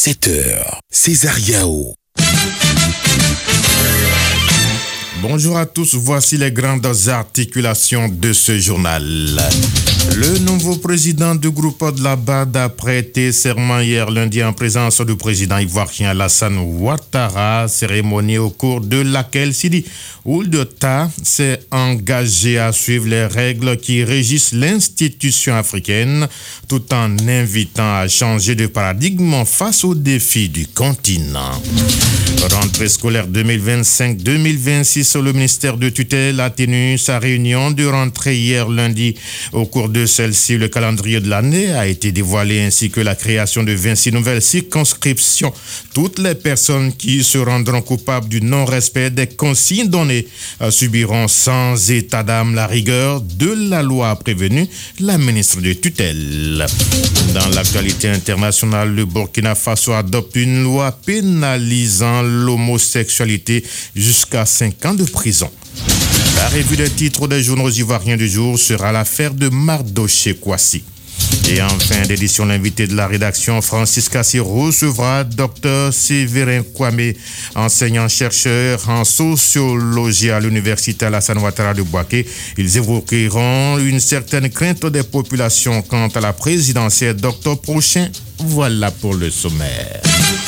7h, Césariao. Bonjour à tous, voici les grandes articulations de ce journal. Le nouveau président du groupe de la BAD a prêté serment hier lundi en présence du président ivoirien Alassane Ouattara, cérémonie au cours de laquelle Sidi Ould Tah s'est engagé à suivre les règles qui régissent l'institution africaine tout en invitant à changer de paradigme face aux défis du continent. Rentrée scolaire 2025-2026, le ministère de tutelle a tenu sa réunion de rentrée hier lundi. Au cours de celle-ci, le calendrier de l'année a été dévoilé ainsi que la création de 26 nouvelles circonscriptions. Toutes les personnes qui se rendront coupables du non-respect des consignes données subiront sans état d'âme la rigueur de la loi, a prévenu la ministre de tutelle. Dans l'actualité internationale, le Burkina Faso adopte une loi pénalisant l'homosexualité jusqu'à 5 ans de prison. La revue des titres des journaux ivoiriens du jour sera l'affaire de Mardoché Kouassi. Et en fin d'édition, l'invité de la rédaction, Francis Kassi, recevra Dr Séverin Kwame, enseignant-chercheur en sociologie à l'université Alassane Ouattara de Bouaké. Ils évoqueront une certaine crainte des populations quant à la présidentielle d'octobre prochain. Voilà pour le sommaire.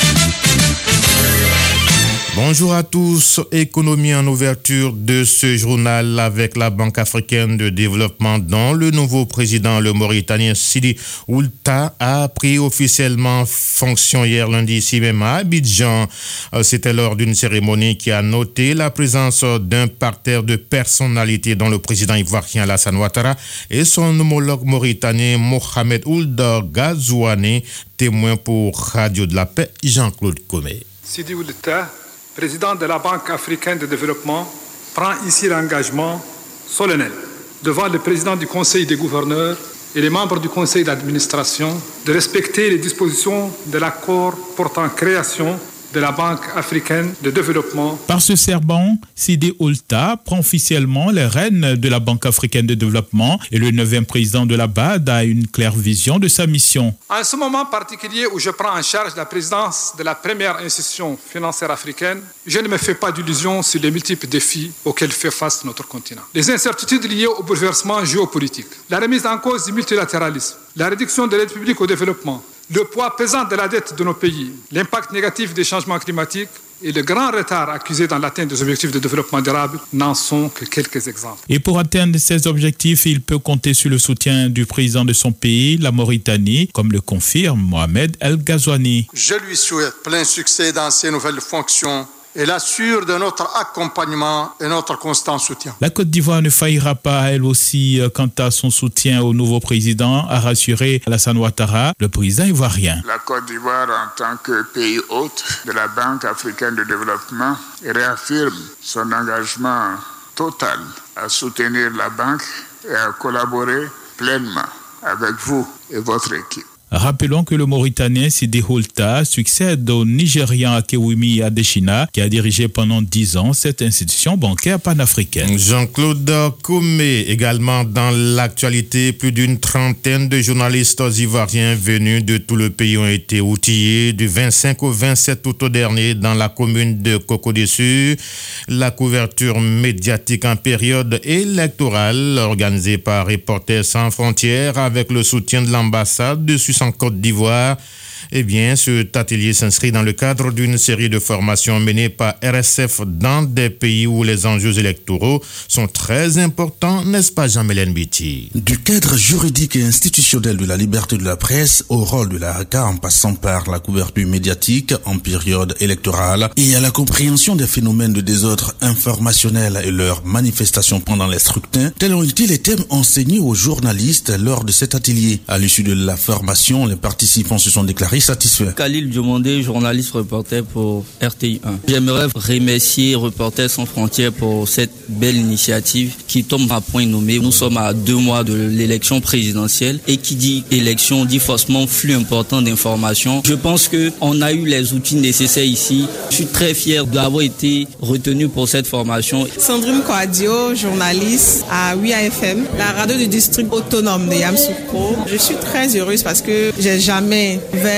Bonjour à tous, économie en ouverture de ce journal avec la Banque africaine de développement dont le nouveau président, le Mauritanien Sidi Ould Tah, a pris officiellement fonction hier lundi ici même à Abidjan. C'était lors d'une cérémonie qui a noté la présence d'un parterre de personnalités dont le président ivoirien Alassane Ouattara et son homologue mauritanien Mohamed Ould Ghazouani, témoin pour Radio de la Paix, Jean-Claude Comé. Sidi Ould Tah, président de la Banque africaine de développement, prend ici l'engagement solennel devant le président du Conseil des gouverneurs et les membres du Conseil d'administration de respecter les dispositions de l'accord portant création de la Banque africaine de développement. Par ce serment, Sidi Ould Tah prend officiellement les rênes de la Banque africaine de développement et le 9e président de la BAD a une claire vision de sa mission. En ce moment particulier où je prends en charge la présidence de la première institution financière africaine, je ne me fais pas d'illusions sur les multiples défis auxquels fait face notre continent. Les incertitudes liées au bouleversement géopolitique, la remise en cause du multilatéralisme, la réduction de l'aide publique au développement, le poids pesant de la dette de nos pays, l'impact négatif des changements climatiques et le grand retard accusé dans l'atteinte des objectifs de développement durable n'en sont que quelques exemples. Et pour atteindre ces objectifs, il peut compter sur le soutien du président de son pays, la Mauritanie, comme le confirme Mohamed El Ghazouani. Je lui souhaite plein succès dans ses nouvelles fonctions et l'assure de notre accompagnement et notre constant soutien. La Côte d'Ivoire ne faillira pas, elle aussi, quant à son soutien au nouveau président, a rassuré Alassane Ouattara, le président ivoirien. La Côte d'Ivoire, en tant que pays hôte de la Banque africaine de développement, réaffirme son engagement total à soutenir la banque et à collaborer pleinement avec vous et votre équipe. Rappelons que le Mauritanien Sidi Ould Tah succède au Nigérian Akewumi Adesina qui a dirigé pendant 10 ans cette institution bancaire panafricaine. Jean-Claude Comé, également dans l'actualité, plus d'une trentaine de journalistes ivoiriens venus de tout le pays ont été outillés du 25 au 27 août dernier dans la commune de Coco-Dessus. La couverture médiatique en période électorale organisée par Reporters sans frontières avec le soutien de l'ambassade de Suisse en Côte d'Ivoire. Eh bien, cet atelier s'inscrit dans le cadre d'une série de formations menées par RSF dans des pays où les enjeux électoraux sont très importants, n'est-ce pas, Jean-Mélène Biti? Du cadre juridique et institutionnel de la liberté de la presse au rôle de la RACA en passant par la couverture médiatique en période électorale et à la compréhension des phénomènes de désordre informationnel et leurs manifestations pendant les scrutins, tels ont été les thèmes enseignés aux journalistes lors de cet atelier. À l'issue de la formation, les participants se sont déclarés satisfaits. Khalil Diomandé, journaliste reporter pour RTI1. J'aimerais remercier Reporters sans frontières pour cette belle initiative qui tombe à point nommé. Nous sommes à 2 mois de l'élection présidentielle et qui dit élection dit forcément flux important d'informations. Je pense qu'on a eu les outils nécessaires ici. Je suis très fier d'avoir été retenu pour cette formation. Sandrine Kouadio, journaliste à WIA-FM, la radio du district autonome de Yamoussoukro. Je suis très heureuse parce que j'ai jamais vu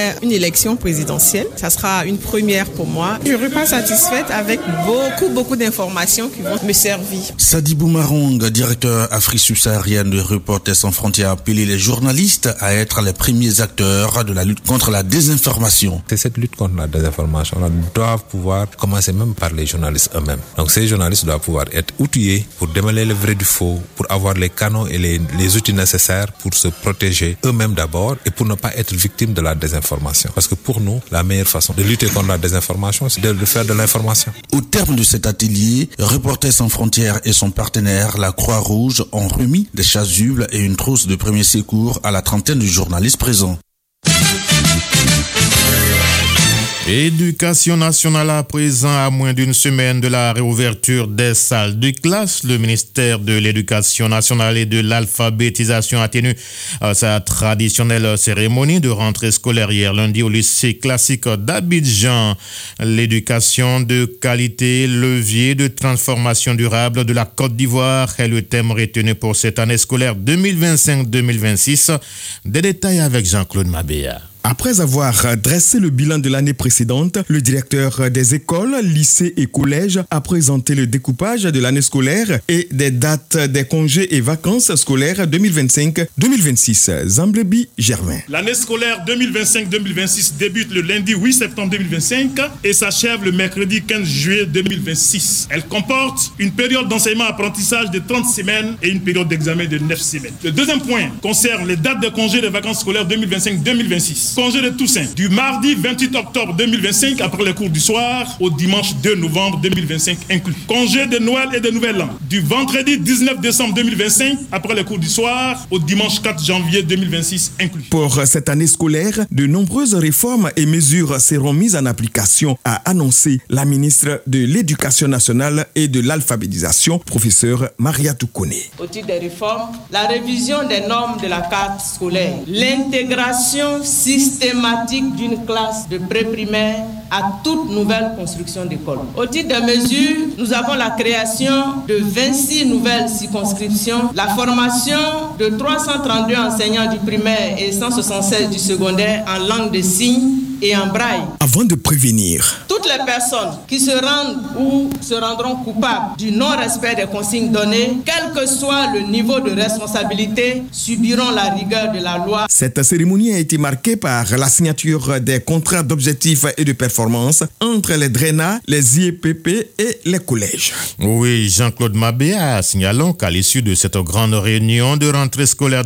faire une élection présidentielle. Ça sera une première pour moi. Je repars satisfaite avec beaucoup d'informations qui vont me servir. Sadibou Marong, directeur Afrique subsaharienne de Reporters sans frontières, a appelé les journalistes à être les premiers acteurs de la lutte contre la désinformation. C'est cette lutte contre la désinformation, on doit pouvoir commencer même par les journalistes eux-mêmes. Donc ces journalistes doivent pouvoir être outillés pour démêler le vrai du faux, pour avoir les canaux et les outils nécessaires pour se protéger eux-mêmes d'abord et pour ne pas être victimes de la désinformation. Parce que pour nous, la meilleure façon de lutter contre la désinformation, c'est de faire de l'information. Au terme de cet atelier, Reporters sans frontières et son partenaire, la Croix-Rouge, ont remis des chasubles et une trousse de premier secours à la trentaine de journalistes présents. Éducation nationale à présent, à moins d'une semaine de la réouverture des salles de classe, le ministère de l'Éducation nationale et de l'alphabétisation a tenu sa traditionnelle cérémonie de rentrée scolaire hier lundi au lycée classique d'Abidjan. L'éducation de qualité, levier de transformation durable de la Côte d'Ivoire est le thème retenu pour cette année scolaire 2025-2026. Des détails avec Jean-Claude Mabéa. Après avoir dressé le bilan de l'année précédente, le directeur des écoles, lycées et collèges a présenté le découpage de l'année scolaire et des dates des congés et vacances scolaires 2025-2026. Zamblebi Germain. L'année scolaire 2025-2026 débute le lundi 8 septembre 2025 et s'achève le mercredi 15 juillet 2026. Elle comporte une période d'enseignement-apprentissage de 30 semaines et une période d'examen de 9 semaines. Le deuxième point concerne les dates de congés et de vacances scolaires 2025-2026. Congé de Toussaint, du mardi 28 octobre 2025 après les cours du soir au dimanche 2 novembre 2025 inclus. Congé de Noël et de Nouvel An, du vendredi 19 décembre 2025 après les cours du soir au dimanche 4 janvier 2026 inclus. Pour cette année scolaire, de nombreuses réformes et mesures seront mises en application, a annoncé la ministre de l'Éducation nationale et de l'alphabétisation, professeure Maria Toukone. Au titre des réformes, la révision des normes de la carte scolaire, l'intégration systématique d'une classe de pré-primaire à toute nouvelle construction d'école. Au titre des mesures, nous avons la création de 26 nouvelles circonscriptions, la formation de 332 enseignants du primaire et 176 du secondaire en langue de signes et en braille. Avant de prévenir, toutes les personnes qui se rendent ou se rendront coupables du non-respect des consignes données, quel que soit le niveau de responsabilité, subiront la rigueur de la loi. Cette cérémonie a été marquée par la signature des contrats d'objectifs et de performance entre les DRENA, les IEPP et les collèges. Oui, Jean-Claude Mabéa, signalons qu'à l'issue de cette grande réunion de rentrée scolaire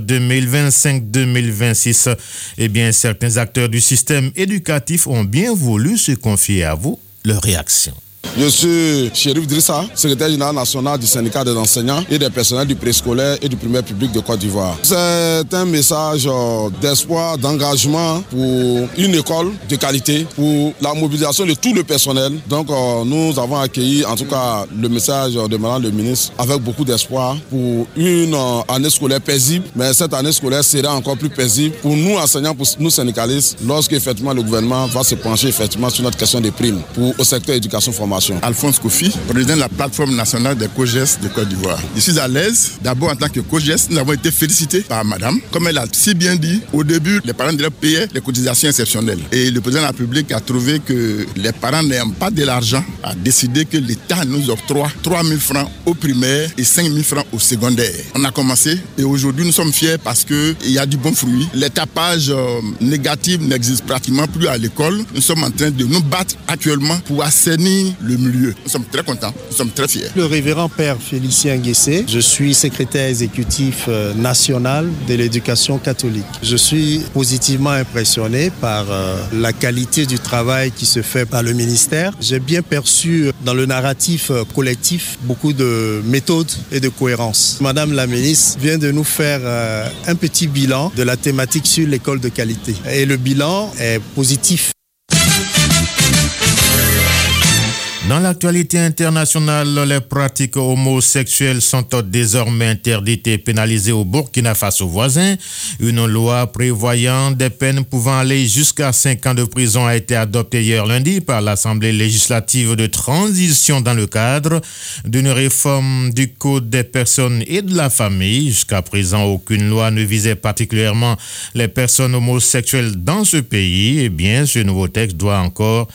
2025-2026, certains acteurs du système éducatif ont bien voulu se confier à vous. Leur réaction. Je suis Chérif Drissa, secrétaire général national du syndicat des enseignants et des personnels du préscolaire et du primaire public de Côte d'Ivoire. C'est un message d'espoir, d'engagement pour une école de qualité, pour la mobilisation de tout le personnel. Donc nous avons accueilli en tout cas le message de Madame le ministre avec beaucoup d'espoir pour une année scolaire paisible. Mais cette année scolaire sera encore plus paisible pour nous enseignants, pour nous syndicalistes, lorsque effectivement le gouvernement va se pencher effectivement sur notre question des primes au secteur éducation-formation. Alphonse Kofi, président de la plateforme nationale des COGES de Côte d'Ivoire. Je suis à l'aise. D'abord, en tant que COGES, nous avons été félicités par madame. Comme elle a si bien dit, au début, les parents devaient payer les cotisations exceptionnelles. Et le président de la République a trouvé que les parents n'ayant pas de l'argent, a décidé que l'État nous octroie 3 000 francs au primaire et 5 000 francs au secondaire. On a commencé et aujourd'hui, nous sommes fiers parce qu'il y a du bon fruit. Les tapages négatifs n'existent pratiquement plus à l'école. Nous sommes en train de nous battre actuellement pour assainir le milieu. Nous sommes très contents, nous sommes très fiers. Le révérend père Félicien Guessé, je suis secrétaire exécutif national de l'éducation catholique. Je suis positivement impressionné par la qualité du travail qui se fait par le ministère. J'ai bien perçu dans le narratif collectif beaucoup de méthode et de cohérence. Madame la ministre vient de nous faire un petit bilan de la thématique sur l'école de qualité. Et le bilan est positif. Dans l'actualité internationale, les pratiques homosexuelles sont désormais interdites et pénalisées au Burkina Faso voisin. Une loi prévoyant des peines pouvant aller jusqu'à 5 ans de prison a été adoptée hier lundi par l'Assemblée législative de transition dans le cadre d'une réforme du Code des personnes et de la famille. Jusqu'à présent, aucune loi ne visait particulièrement les personnes homosexuelles dans ce pays. Eh bien, ce nouveau texte doit encore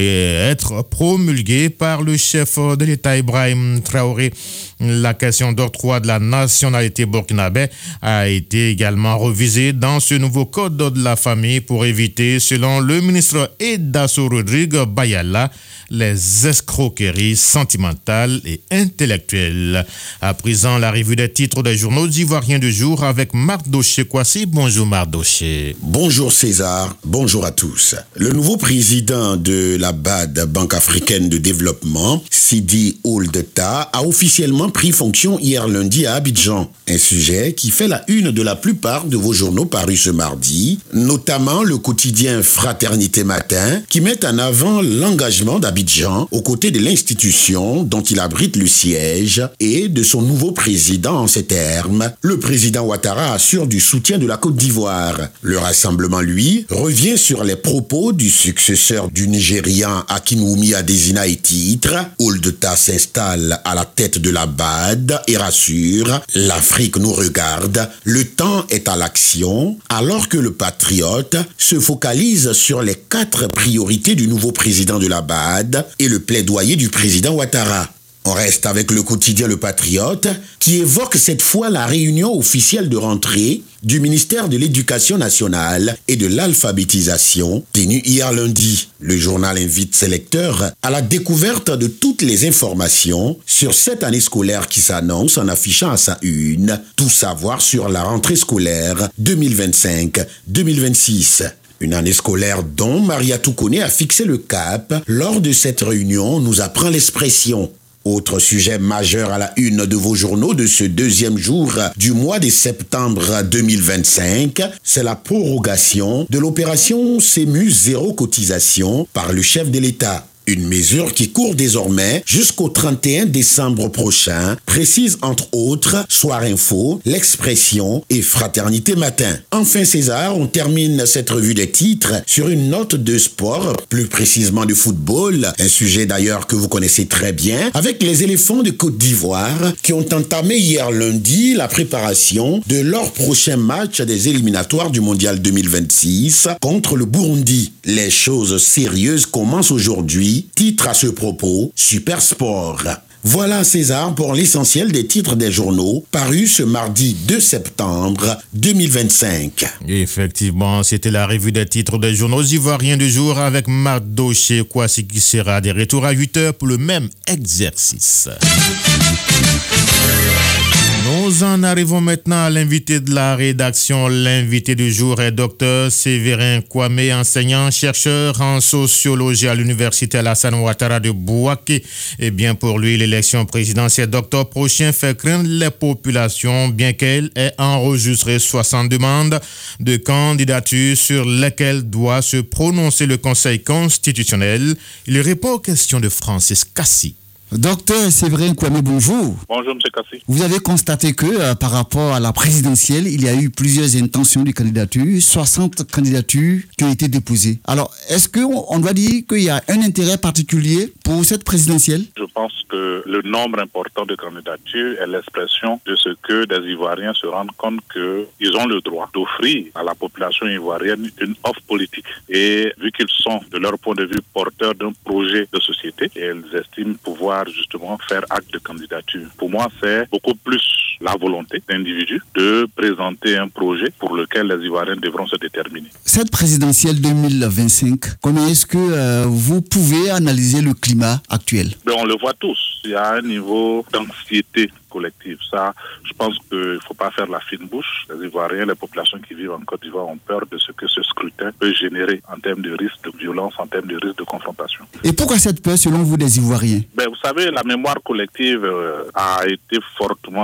être promulgué par le chef de l'État Ibrahim Traoré. La question d'octroi de la nationalité burkinabé a été également revisée dans ce nouveau code de la famille pour éviter, selon le ministre Edasso Rodrigue Bayala, les escroqueries sentimentales et intellectuelles. À présent, la revue des titres des journaux ivoiriens du jour avec Mardoché Kwasi. Bonjour Mardoché. Bonjour César, bonjour à tous. Le nouveau président de la BAD, Banque africaine de développement, Sidi Ould Tah, a officiellement pris fonction hier lundi à Abidjan. Un sujet qui fait la une de la plupart de vos journaux parus ce mardi, notamment le quotidien Fraternité Matin, qui met en avant l'engagement d'Abidjan aux côtés de l'institution dont il abrite le siège et de son nouveau président en ces termes. Le président Ouattara assure du soutien de la Côte d'Ivoire. Le rassemblement, lui, revient sur les propos du successeur du Nigérian Akinwumi Adesina et titre « Ould Tah s'installe à la tête de la BAD et rassure, l'Afrique nous regarde, le temps est à l'action », alors que le patriote se focalise sur les 4 priorités du nouveau président de la BAD et le plaidoyer du président Ouattara. On reste avec le quotidien Le Patriote qui évoque cette fois la réunion officielle de rentrée du ministère de l'Éducation nationale et de l'alphabétisation tenue hier lundi. Le journal invite ses lecteurs à la découverte de toutes les informations sur cette année scolaire qui s'annonce en affichant à sa une tout savoir sur la rentrée scolaire 2025-2026. Une année scolaire dont Maria Toukone a fixé le cap. Lors de cette réunion, nous apprend l'expression. Autre sujet majeur à la une de vos journaux de ce deuxième jour du mois de septembre 2025, c'est la prorogation de l'opération CEMU zéro cotisation par le chef de l'État. Une mesure qui court désormais jusqu'au 31 décembre prochain, précise entre autres Soir Info, L'Expression et Fraternité Matin. Enfin César, on termine cette revue des titres sur une note de sport, plus précisément de football, un sujet d'ailleurs que vous connaissez très bien, avec les éléphants de Côte d'Ivoire qui ont entamé hier lundi la préparation de leur prochain match des éliminatoires du Mondial 2026 contre le Burundi. Les choses sérieuses commencent aujourd'hui. Titre à ce propos, Super Sport. Voilà César pour l'essentiel des titres des journaux parus ce mardi 2 septembre 2025. Effectivement, c'était la revue des titres des journaux ivoiriens du jour avec Mardoché Kwasi qui sera de retour à 8h pour le même exercice. Nous en arrivons maintenant à l'invité de la rédaction. L'invité du jour est Dr Séverin Kwame, enseignant-chercheur en sociologie à l'Université Alassane Ouattara de Bouaké. Et bien pour lui, l'élection présidentielle d'octobre prochain fait craindre les populations, bien qu'elle ait enregistré 60 demandes de candidature sur lesquelles doit se prononcer le Conseil constitutionnel. Il répond aux questions de Francis Kassi. Docteur Séverin Kwame, bonjour. Bonjour, M. Kassi. Vous avez constaté que par rapport à la présidentielle, il y a eu plusieurs intentions de candidature, 60 candidatures qui ont été déposées. Alors, est-ce qu'on doit dire qu'il y a un intérêt particulier pour cette présidentielle? Je pense que le nombre important de candidatures est l'expression de ce que des Ivoiriens se rendent compte qu'ils ont le droit d'offrir à la population ivoirienne une offre politique. Et vu qu'ils sont, de leur point de vue, porteurs d'un projet de société, et ils estiment pouvoir justement faire acte de candidature. Pour moi, c'est beaucoup plus la volonté d'individus de présenter un projet pour lequel les Ivoiriens devront se déterminer. Cette présidentielle 2025, comment est-ce que vous pouvez analyser le climat actuel? On le voit tous. Il y a un niveau d'anxiété collective. Ça, je pense qu'il ne faut pas faire la fine bouche. Les Ivoiriens, les populations qui vivent en Côte d'Ivoire ont peur de ce que ce scrutin peut générer en termes de risque de violence, en termes de risque de confrontation. Et pourquoi cette peur selon vous des Ivoiriens? Vous savez, la mémoire collective a été fortement marquée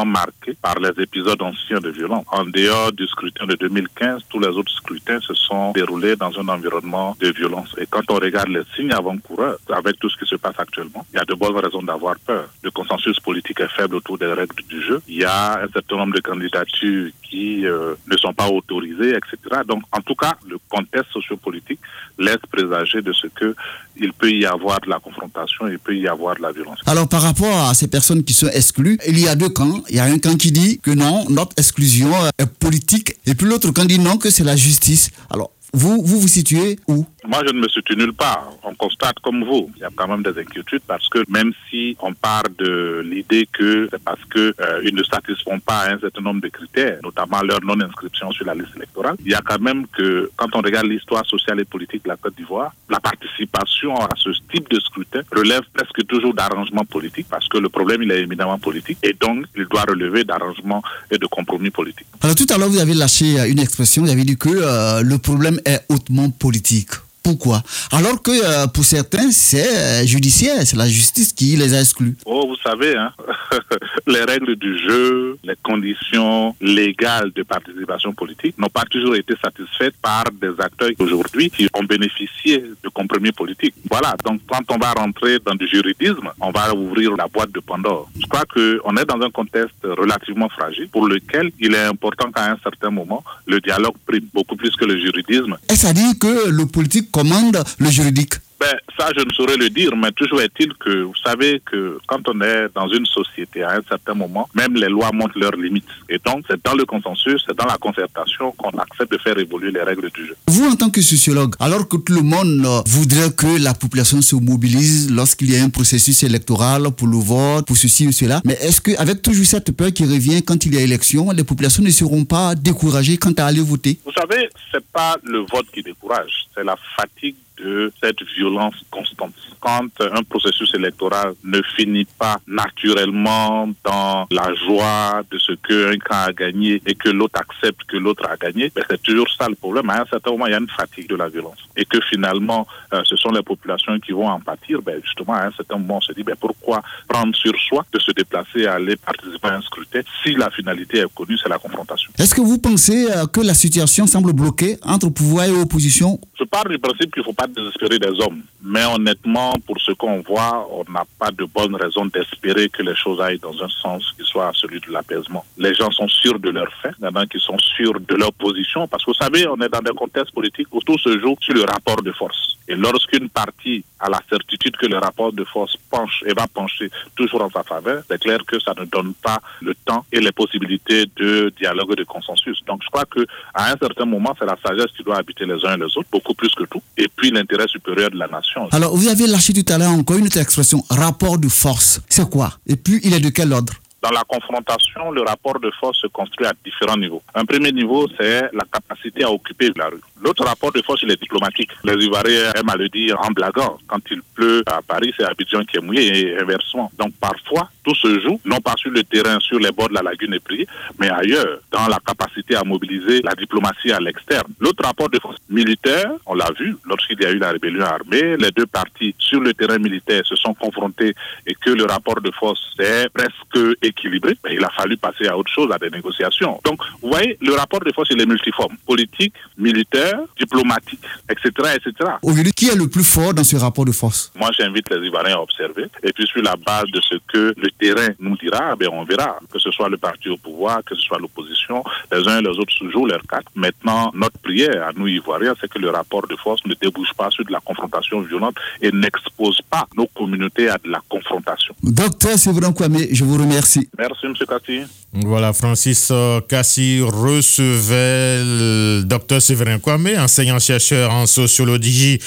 marqués par les épisodes anciens de violence. En dehors du scrutin de 2015, tous les autres scrutins se sont déroulés dans un environnement de violence. Et quand on regarde les signes avant-coureurs, avec tout ce qui se passe actuellement, il y a de bonnes raisons d'avoir peur. Le consensus politique est faible autour des règles du jeu. Il y a un certain nombre de candidatures qui ne sont pas autorisées, etc. Donc, en tout cas, le contexte sociopolitique laisse présager de ce que il peut y avoir de la confrontation, il peut y avoir de la violence. Alors, par rapport à ces personnes qui sont exclues, il y a deux camps. Il y a un camp qui dit que non, notre exclusion est politique, et puis l'autre camp dit non, que c'est la justice. Alors, vous situez où? Moi, je ne me situe nulle part. On constate comme vous. Il y a quand même des inquiétudes parce que même si on part de l'idée que c'est parce que ils ne satisfont pas un certain nombre de critères, notamment leur non-inscription sur la liste électorale, il y a quand même que, quand on regarde l'histoire sociale et politique de la Côte d'Ivoire, la participation à ce type de scrutin relève presque toujours d'arrangements politiques parce que le problème, il est éminemment politique et donc il doit relever d'arrangements et de compromis politiques. Alors tout à l'heure, vous avez lâché une expression, vous avez dit que le problème est hautement politique. Pourquoi? Alors que pour certains, c'est judiciaire, c'est la justice qui les a exclus. Oh, vous savez, hein, les règles du jeu, les conditions légales de participation politique n'ont pas toujours été satisfaites par des acteurs aujourd'hui qui ont bénéficié de compromis politiques. Voilà, donc quand on va rentrer dans du juridisme, on va ouvrir la boîte de Pandore. Je crois qu'on est dans un contexte relativement fragile pour lequel il est important qu'à un certain moment, le dialogue prime beaucoup plus que le juridisme. Est-ce à dire que le politique commande le juridique? Ça, je ne saurais le dire, mais toujours est-il que, vous savez que quand on est dans une société, à un certain moment, même les lois montrent leurs limites. Et donc, c'est dans le consensus, c'est dans la concertation qu'on accepte de faire évoluer les règles du jeu. Vous, en tant que sociologue, alors que tout le monde voudrait que la population se mobilise lorsqu'il y a un processus électoral pour le vote, pour ceci ou cela, mais est-ce qu'avec toujours cette peur qui revient quand il y a élection, les populations ne seront pas découragées quant à aller voter? Vous savez, c'est pas le vote qui décourage, c'est la fatigue de cette violence constante. Quand un processus électoral ne finit pas naturellement dans la joie de ce qu'un camp a gagné et que l'autre accepte que l'autre a gagné, c'est toujours ça le problème. À un certain moment, il y a une fatigue de la violence. Et que finalement, ce sont les populations qui vont en pâtir. Justement, à un certain moment, on se dit pourquoi prendre sur soi de se déplacer et aller participer à un scrutin si la finalité est connue, c'est la confrontation. Est-ce que vous pensez que la situation semble bloquée entre pouvoir et opposition? Je pars du principe qu'il ne faut pas désespérer des hommes. Mais honnêtement, pour ce qu'on voit, on n'a pas de bonnes raisons d'espérer que les choses aillent dans un sens qui soit celui de l'apaisement. Les gens sont sûrs de leurs faits, il y en a qui sont sûrs de leur position, parce que vous savez, on est dans des contextes politiques où tout se joue sur le rapport de force. Et lorsqu'une partie a la certitude que le rapport de force penche et va pencher toujours en sa faveur, c'est clair que ça ne donne pas le temps et les possibilités de dialogue et de consensus. Donc je crois qu'à un certain moment, c'est la sagesse qui doit habiter les uns et les autres, beaucoup plus que tout, et puis l'intérêt supérieur de la nation. Alors, vous avez lâché tout à l'heure encore une autre expression, rapport de force. C'est quoi? Et puis, il est de quel ordre? Dans la confrontation, le rapport de force se construit à différents niveaux. Un premier niveau, c'est la capacité à occuper la rue. L'autre rapport de force, il est diplomatique. Les Ivoiriens aiment à le dire en blaguant. Quand il pleut à Paris, c'est Abidjan qui est mouillé et inversement. Donc parfois, tout se joue, non pas sur le terrain, sur les bords de la lagune ébriée, mais ailleurs, dans la capacité à mobiliser la diplomatie à l'externe. L'autre rapport de force militaire, on l'a vu, lorsqu'il y a eu la rébellion armée, les deux parties sur le terrain militaire se sont confrontés et que le rapport de force est presque équilibré. Mais il a fallu passer à autre chose, à des négociations. Donc, vous voyez, le rapport de force, il est multiforme. Politique, militaire, diplomatique, etc., etc. Aujourd'hui, qui est le plus fort dans ce rapport de force? Moi, j'invite les Ivoiriens à observer. Et puis, sur la base de ce que le terrain nous dira, on verra. Que ce soit le parti au pouvoir, que ce soit l'opposition, les uns et les autres jouent leur carte. Maintenant, notre prière à nous, Ivoiriens, c'est que le rapport de force ne débouche pas sur de la confrontation violente et n'expose pas nos communautés à de la confrontation. Docteur Séverin Kwame, je vous remercie. Merci, M. Kassi. Voilà, Francis Kassi recevait le docteur Séverin Kwame, enseignant-chercheur en sociologie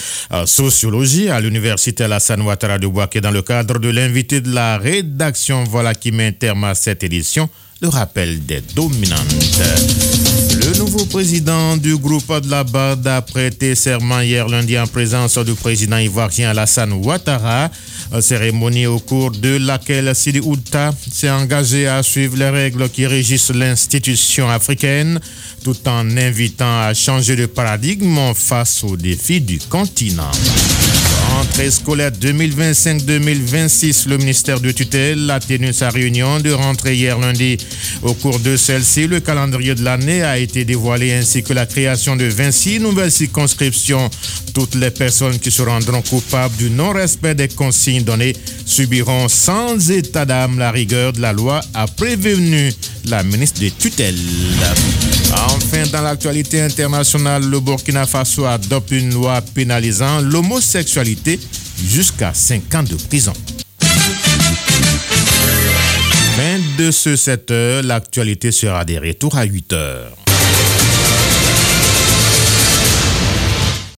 à l'Université Alassane Ouattara de Bouaké, dans le cadre de l'invité de la rédaction. Voilà qui met terme à cette édition. Le rappel des dominantes. Le nouveau président du groupe de la BAD a prêté serment hier lundi en présence du président ivoirien Alassane Ouattara. Cérémonie au cours de laquelle Sidi Ould-Tah s'est engagé à suivre les règles qui régissent l'institution africaine, tout en invitant à changer de paradigme face aux défis du continent. Rentrée scolaire 2025-2026, le ministère de tutelle a tenu sa réunion de rentrée hier lundi. Au cours de celle-ci, le calendrier de l'année a été dévoilé ainsi que la création de 26 nouvelles circonscriptions. Toutes les personnes qui se rendront coupables du non-respect des consignes données subiront sans état d'âme la rigueur de la loi, a prévenu la ministre des tutelles. Enfin, dans l'actualité internationale, le Burkina Faso adopte une loi pénalisant l'homosexualité jusqu'à 5 ans de prison. Fin de ce 7h, l'actualité sera des retours à 8h.